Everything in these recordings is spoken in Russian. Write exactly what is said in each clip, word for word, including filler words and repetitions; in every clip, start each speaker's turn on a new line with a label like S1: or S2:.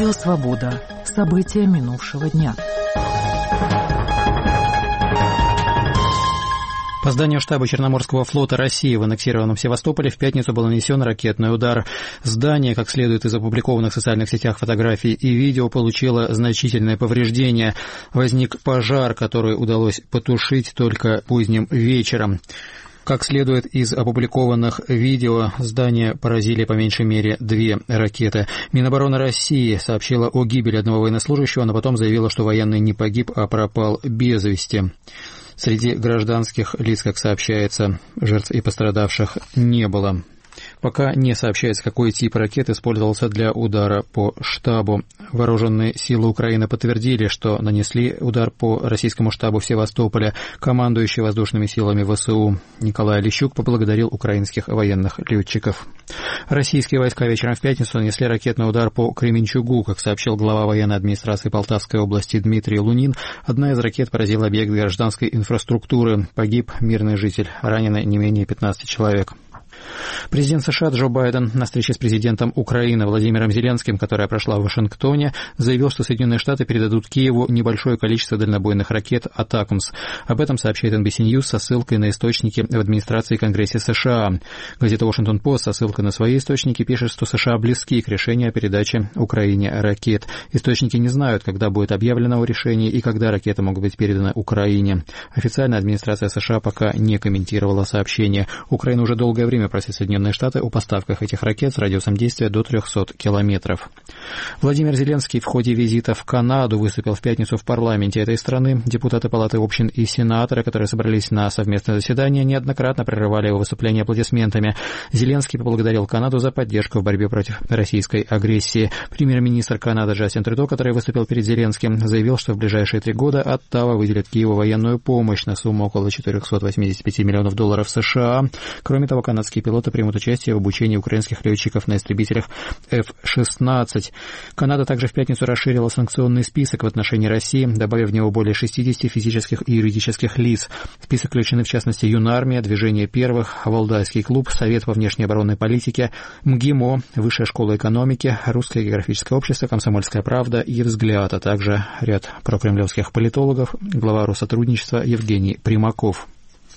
S1: Радио «Свобода». События минувшего дня.
S2: По зданию штаба Черноморского флота России в аннексированном Севастополе в пятницу был нанесен ракетный удар. Здание, как следует из опубликованных в социальных сетях фотографий и видео, получило значительное повреждение. Возник пожар, который удалось потушить только поздним вечером. Как следует из опубликованных видео, здание поразили по меньшей мере две ракеты. Минобороны России сообщила о гибели одного военнослужащего, но потом заявила, что военный не погиб, а пропал без вести. Среди гражданских лиц, как сообщается, жертв и пострадавших не было. Пока не сообщается, какой тип ракет использовался для удара по штабу. Вооруженные силы Украины подтвердили, что нанесли удар по российскому штабу в Севастополе. Командующий воздушными силами ВСУ Николай Лещук поблагодарил украинских военных летчиков. Российские войска вечером в пятницу нанесли ракетный удар по Кременчугу. Как сообщил глава военной администрации Полтавской области Дмитрий Лунин, одна из ракет поразила объект гражданской инфраструктуры. Погиб мирный житель, ранены не менее пятнадцати человек. Президент США Джо Байден на встрече с президентом Украины Владимиром Зеленским, которая прошла в Вашингтоне, заявил, что Соединенные Штаты передадут Киеву небольшое количество дальнобойных ракет «Атакамс». Об этом сообщает эн би си News со ссылкой на источники в администрации и Конгрессе США. Газета Washington Post со ссылкой на свои источники пишет, что США близки к решению о передаче Украине ракет. Источники не знают, когда будет объявлено о решении и когда ракеты могут быть переданы Украине. Официальная администрация США пока не комментировала сообщение. Украина уже долгое время просит Соединенные Штаты о поставках этих ракет с радиусом действия до трехсот километров. Владимир Зеленский в ходе визита в Канаду выступил в пятницу в парламенте этой страны. Депутаты Палаты общин и сенаторы, которые собрались на совместное заседание, неоднократно прерывали его выступление аплодисментами. Зеленский поблагодарил Канаду за поддержку в борьбе против российской агрессии. Премьер-министр Канады Джастин Трюдо, который выступил перед Зеленским, заявил, что в ближайшие три года Оттава выделит Киеву военную помощь на сумму около четыреста восемьдесят пять миллионов долларов США. Кроме того, канадские пилоты примут участие в обучении украинских летчиков на истребителях эф шестнадцать. Канада также в пятницу расширила санкционный список в отношении России, добавив в него более шестидесяти физических и юридических лиц. В список включены, в частности, Юнармия, Движение первых, Валдайский клуб, Совет по внешней оборонной политике, МГИМО, Высшая школа экономики, Русское географическое общество, Комсомольская правда и Взгляд, а также ряд прокремлевских политологов, глава Россотрудничества Евгений Примаков.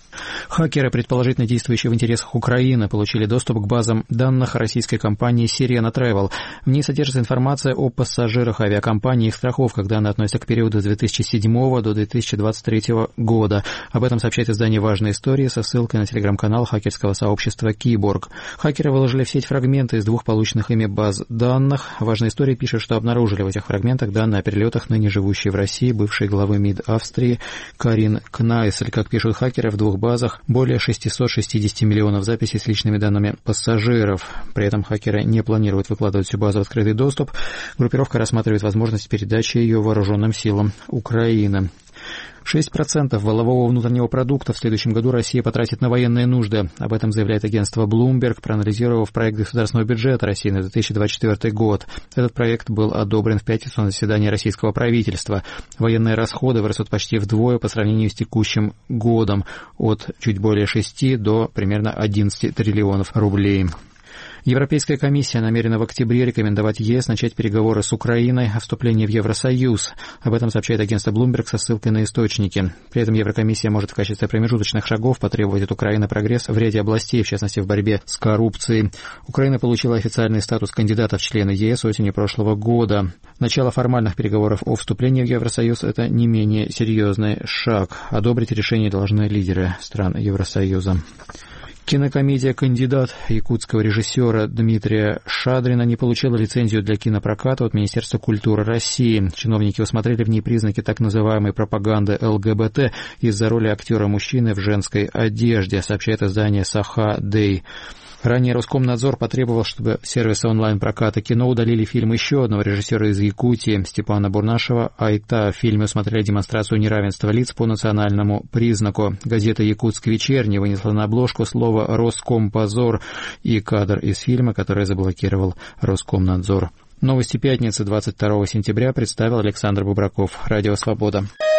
S2: Хакеры, предположительно действующие в интересах Украины, получили доступ к базам данных российской компании Sirena Travel. В ней содержится информация о пассажирах авиакомпании и их страховках. Данные относятся к периоду с две тысячи седьмого до две тысячи двадцать третьего года. Об этом сообщает издание «Важные истории» со ссылкой на телеграм-канал хакерского сообщества «Киборг». Хакеры выложили в сеть фрагменты из двух полученных ими баз данных. «Важные истории» пишет, что обнаружили в этих фрагментах данные о перелетах ныне живущей в России бывшей главы МИД Австрии Карин Кнайсель. Как пишут хакеры, в двух базах более шестьсот шестьдесят миллионов записей с личными данными пассажиров. При этом хакеры не планируют выкладывать всю базу в открытый доступ. Группировка рассматривает возможность передачи ее вооруженным силам Украины. шесть процентов валового внутреннего продукта в следующем году Россия потратит на военные нужды. Об этом заявляет агентство Bloomberg, проанализировав проект государственного бюджета России на две тысячи двадцать четвёртый год. Этот проект был одобрен в пятницу на заседании российского правительства. Военные расходы вырастут почти вдвое по сравнению с текущим годом, от чуть более шести до примерно одиннадцати триллионов рублей. Европейская комиссия намерена в октябре рекомендовать ЕС начать переговоры с Украиной о вступлении в Евросоюз. Об этом сообщает агентство Bloomberg со ссылкой на источники. При этом Еврокомиссия может в качестве промежуточных шагов потребовать от Украины прогресс в ряде областей, в частности в борьбе с коррупцией. Украина получила официальный статус кандидата в члены ЕС осенью прошлого года. Начало формальных переговоров о вступлении в Евросоюз – это не менее серьезный шаг. Одобрить решение должны лидеры стран Евросоюза. Кинокомедия «Кандидат» якутского режиссера Дмитрия Шадрина не получила лицензию для кинопроката от Министерства культуры России. Чиновники усмотрели в ней признаки так называемой пропаганды эл гэ бэ тэ из-за роли актера-мужчины в женской одежде, сообщает издание «Саха Дэй». Ранее Роскомнадзор потребовал, чтобы сервисы онлайн-проката кино удалили фильм еще одного режиссера из Якутии, Степана Бурнашева «Айта». В фильме усмотрели демонстрацию неравенства лиц по национальному признаку. Газета «Якутск вечерний» вынесла на обложку слово «Роскомпозор» и кадр из фильма, который заблокировал Роскомнадзор. Новости пятницы, двадцать второго сентября, представил Александр Бубраков. Радио «Свобода».